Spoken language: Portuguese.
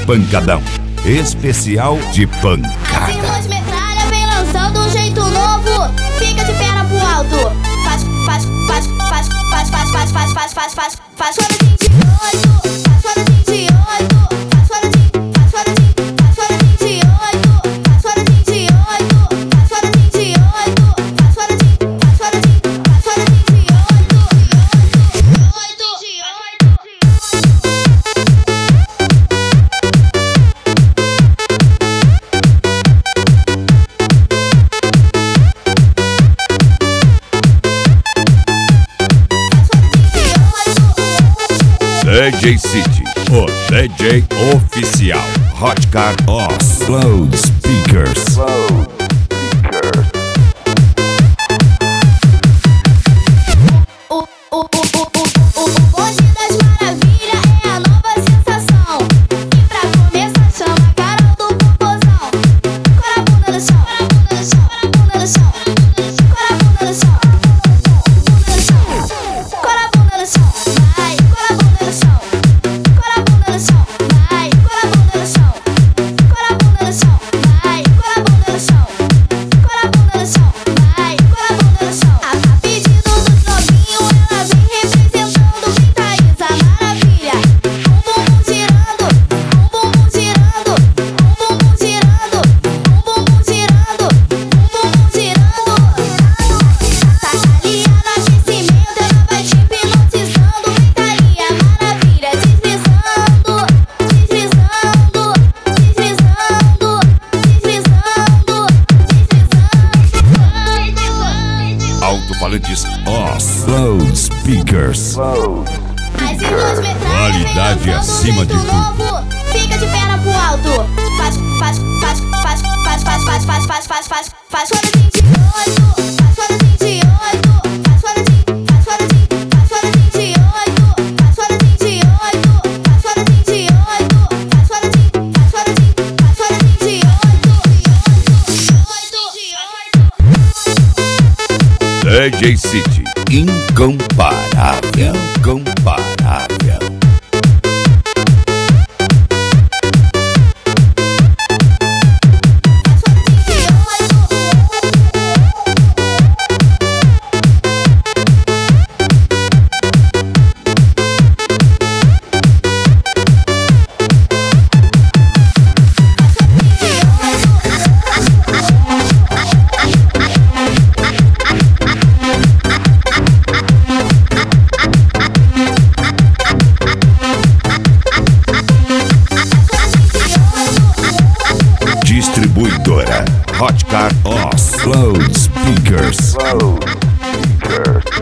pancadão. Especial de pancada. As metralha vem lançando um jeito novo. Fica de perna pro alto. Faz choradinho de 8. Faz choradinho de 8. Faz choradinho de 8. Faz choradinho de 8. Faz choradinho de 8. Faz choradinho de 8. Faz choradinho de 8. DJ City, o DJ oficial. Hot Car Off Loudspeakers. O bonde das maravilhas é a nova sensação. E pra começar chama a Carol do Popozão. Cora a bunda no chão, bunda no chão, cora a bunda no chão, cora a bunda no chão, vai, cora a bunda no chão, cora a bunda no chão, vai, cora a bunda no chão, cora a bunda no chão, vai, cora a bunda no chão, cora a bunda no chão, vai, cora a bunda no chão. A pedido dos novinhos ela vem representando bem Thaís, a maravilha. Bumbum girando, bumbum girando, bumbum girando, bumbum girando, bumbum girando. Tá ali no aquecimento, ela vai te hipnotizando. Vem Thaís, a maravilha, deslizando, deslizando, deslizando, deslizando. Alto-falantes Off Loudspeakers. Qualidade acima de tudo. Fica de perna pro alto. Faz choradinho de 8. Faz choradinho de 8. Faz choradinho de 8. Faz choradinho de 8. Faz choradinho de 8. Faz choradinho de 8. Faz choradinho de 8. DJ City, incomparável, incomparável. Distribuidora Hot Car Off Loudspeakers.